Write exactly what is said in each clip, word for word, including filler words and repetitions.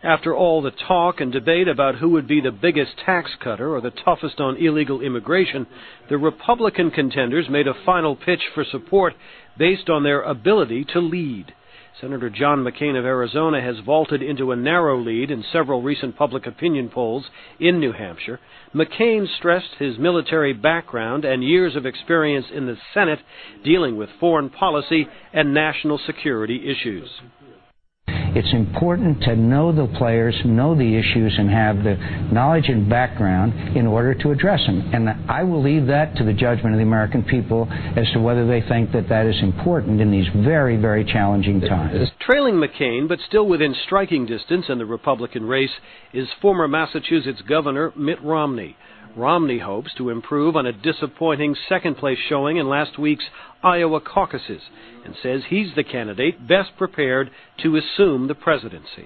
After all the talk and debate about who would be the biggest tax cutter or the toughest on illegal immigration, the Republican contenders made a final pitch for support based on their ability to lead. Senator John McCain of Arizona has vaulted into a narrow lead in several recent public opinion polls in New Hampshire. McCain stressed his military background and years of experience in the Senate dealing with foreign policy and national security issues. It's important to know the players, know the issues, and have the knowledge and background in order to address them. And I will leave that to the judgment of the American people as to whether they think that that is important in these very, very challenging times. Trailing McCain, but still within striking distance in the Republican race, is former Massachusetts Governor Mitt Romney. Romney hopes to improve on a disappointing second-place showing in last week's Iowa caucuses and says he's the candidate best prepared to assume the presidency.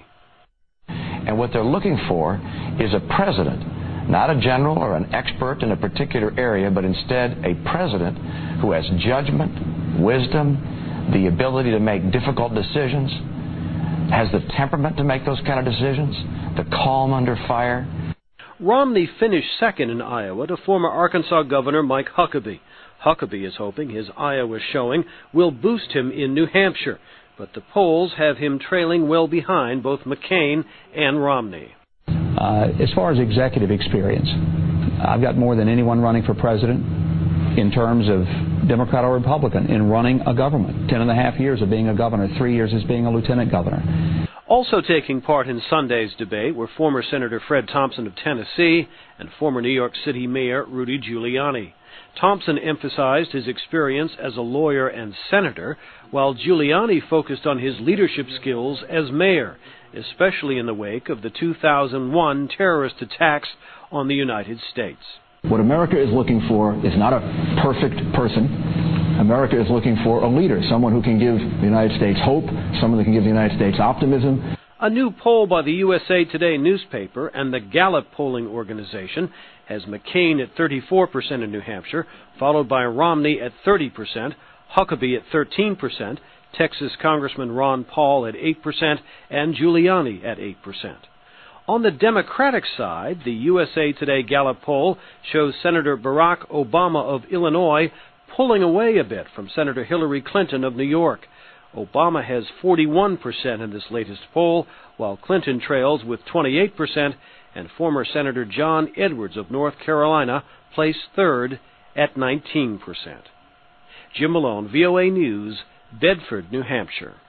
And what they're looking for is a president, not a general or an expert in a particular area, but instead a president who has judgment, wisdom, the ability to make difficult decisions, has the temperament to make those kind of decisions, the calm under fire. Romney finished second in Iowa to former Arkansas Governor Mike Huckabee. Huckabee is hoping his Iowa showing will boost him in New Hampshire, but the polls have him trailing well behind both McCain and Romney. Uh, as far as executive experience, I've got more than anyone running for president in terms of Democrat or Republican in running a government. Ten and a half years of being a governor, three years as being a lieutenant governor. Also taking part in Sunday's debate were former Senator Fred Thompson of Tennessee and former New York City Mayor Rudy Giuliani. Thompson emphasized his experience as a lawyer and senator, while Giuliani focused on his leadership skills as mayor, especially in the wake of the two thousand one terrorist attacks on the United States. What America is looking for is not a perfect person. America is looking for a leader, someone who can give the United States hope, someone that can give the United States optimism. A new poll by the U S A Today newspaper and the Gallup polling organization has McCain at thirty-four percent in New Hampshire, followed by Romney at thirty percent, Huckabee at thirteen percent, Texas Congressman Ron Paul at eight percent, and Giuliani at eight percent. On the Democratic side, the U S A Today Gallup poll shows Senator Barack Obama of Illinois pulling away a bit from Senator Hillary Clinton of New York. Obama has forty-one percent in this latest poll, while Clinton trails with twenty-eight percent, and former Senator John Edwards of North Carolina placed third at nineteen percent. Jim Malone, V O A News, Bedford, New Hampshire.